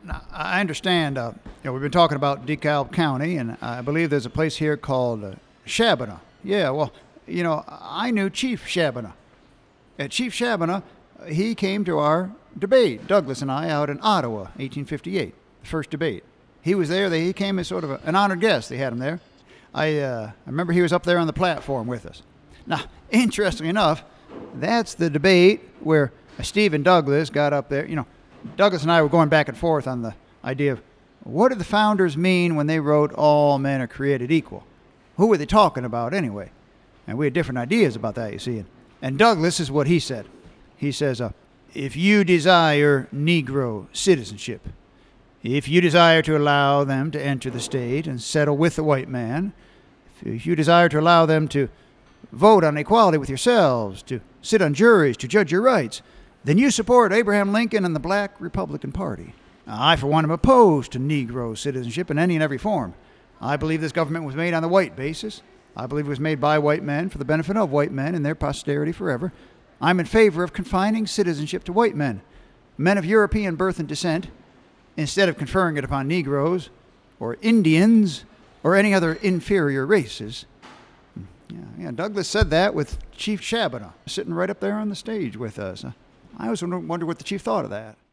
Now, I understand, we've been talking about DeKalb County, and I believe there's a place here called Shabana. Yeah, well, I knew Chief Shabana. At Chief Shabana, he came to our debate, Douglas and I, out in Ottawa, 1858, the first debate. He was there. He came as sort of an honored guest. They had him there. I remember he was up there on the platform with us. Now, interestingly enough, that's the debate where Stephen Douglas got up there. Douglas and I were going back and forth on the idea of what did the founders mean when they wrote all men are created equal? Who were they talking about anyway? And we had different ideas about that, you see. And Douglas is what he said. He says, if you desire Negro citizenship, if you desire to allow them to enter the state and settle with the white man, if you desire to allow them to vote on equality with yourselves, to sit on juries, to judge your rights, then you support Abraham Lincoln and the Black Republican Party. Now, I, for one, am opposed to Negro citizenship in any and every form. I believe this government was made on the white basis. I believe it was made by white men for the benefit of white men and their posterity forever. I'm in favor of confining citizenship to white men, men of European birth and descent, instead of conferring it upon Negroes or Indians or any other inferior races. Yeah, Douglas said that with Chief Shabana sitting right up there on the stage with us. I always wonder what the chief thought of that.